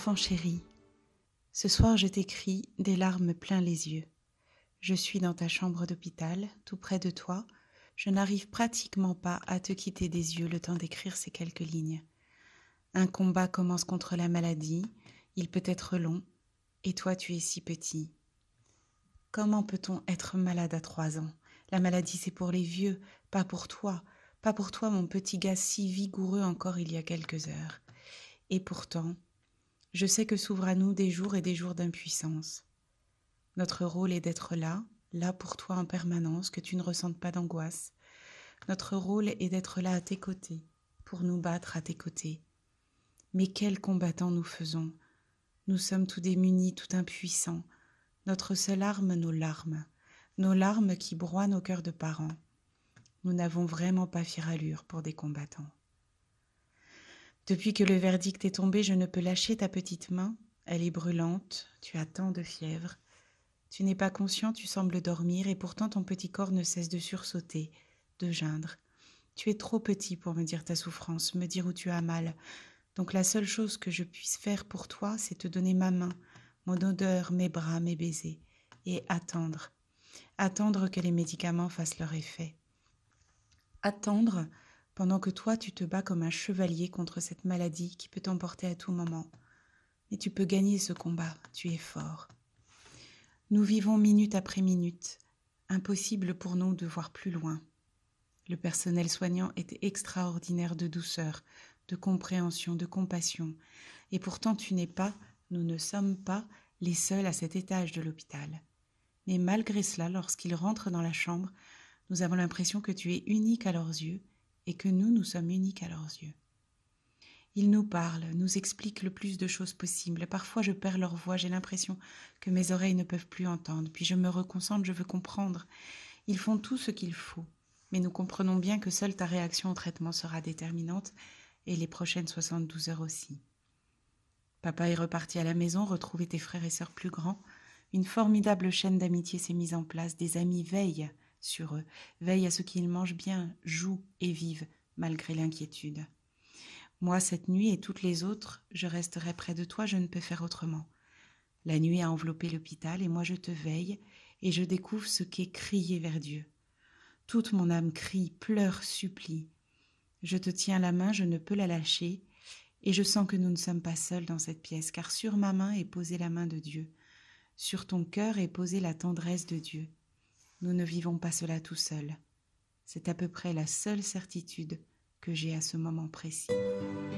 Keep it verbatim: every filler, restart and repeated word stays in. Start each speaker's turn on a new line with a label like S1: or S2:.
S1: Enfant chéri, ce soir je t'écris des larmes plein les yeux. Je suis dans ta chambre d'hôpital, tout près de toi. Je n'arrive pratiquement pas à te quitter des yeux le temps d'écrire ces quelques lignes. Un combat commence contre la maladie, il peut être long, et toi tu es si petit. Comment peut-on être malade à trois ans? La maladie c'est pour les vieux, pas pour toi, pas pour toi mon petit gars si vigoureux encore il y a quelques heures. Et pourtant, je sais que s'ouvrent à nous des jours et des jours d'impuissance. Notre rôle est d'être là, là pour toi en permanence, que tu ne ressentes pas d'angoisse. Notre rôle est d'être là à tes côtés, pour nous battre à tes côtés. Mais quels combattants nous faisons! Nous sommes tout démunis, tout impuissants. Notre seule arme, nos larmes. Nos larmes qui broient nos cœurs de parents. Nous n'avons vraiment pas fière allure pour des combattants. Depuis que le verdict est tombé, je ne peux lâcher ta petite main. Elle est brûlante, tu as tant de fièvre. Tu n'es pas conscient, tu sembles dormir, et pourtant ton petit corps ne cesse de sursauter, de geindre. Tu es trop petit pour me dire ta souffrance, me dire où tu as mal. Donc la seule chose que je puisse faire pour toi, c'est te donner ma main, mon odeur, mes bras, mes baisers, et attendre. Attendre que les médicaments fassent leur effet. Attendre pendant que toi tu te bats comme un chevalier contre cette maladie qui peut t'emporter à tout moment. Mais tu peux gagner ce combat, tu es fort. Nous vivons minute après minute, impossible pour nous de voir plus loin. Le personnel soignant est extraordinaire de douceur, de compréhension, de compassion. Et pourtant tu n'es pas, nous ne sommes pas les seuls à cet étage de l'hôpital. Mais malgré cela, lorsqu'ils rentrent dans la chambre, nous avons l'impression que tu es unique à leurs yeux et que nous, nous sommes uniques à leurs yeux. Ils nous parlent, nous expliquent le plus de choses possibles. Parfois, je perds leur voix, j'ai l'impression que mes oreilles ne peuvent plus entendre. Puis je me reconcentre, je veux comprendre. Ils font tout ce qu'il faut. Mais nous comprenons bien que seule ta réaction au traitement sera déterminante et les prochaines soixante-douze heures aussi. Papa est reparti à la maison, retrouver tes frères et sœurs plus grands. Une formidable chaîne d'amitié s'est mise en place. Des amis veillent sur eux, veillent à ce qu'ils mangent bien, jouent et vivent, malgré l'inquiétude. Moi, cette nuit et toutes les autres, je resterai près de toi, je ne peux faire autrement. La nuit a enveloppé l'hôpital et moi je te veille et je découvre ce qu'est crier vers Dieu. Toute mon âme crie, pleure, supplie. Je te tiens la main, je ne peux la lâcher et je sens que nous ne sommes pas seuls dans cette pièce, car sur ma main est posée la main de Dieu. Sur ton cœur est posée la tendresse de Dieu. Nous ne vivons pas cela tout seuls. C'est à peu près la seule certitude que j'ai à ce moment précis.